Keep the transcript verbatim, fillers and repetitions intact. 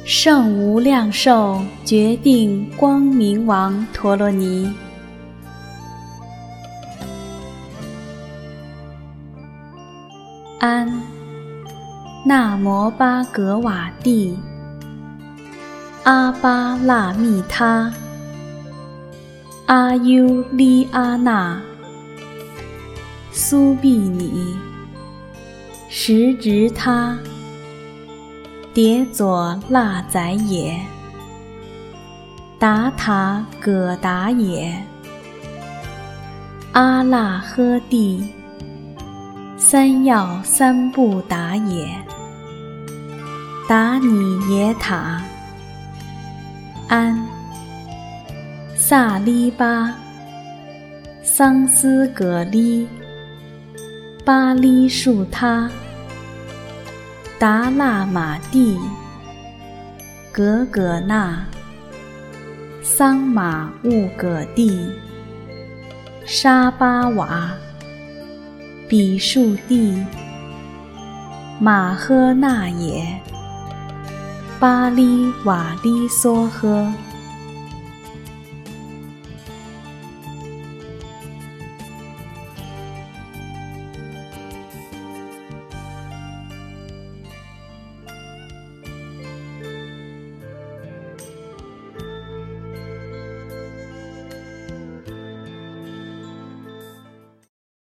圣无量寿决定光明王陀罗尼。安那摩巴格瓦帝阿巴那密他阿优利阿那苏毕尼什直他迭佐那宰也达塔葛达也阿那呵帝三要三不达也达尼耶塔安萨利巴桑斯葛利巴利树他达那玛帝格葛那桑玛乌葛帝沙巴瓦比树帝马呵那也巴利瓦利梭呵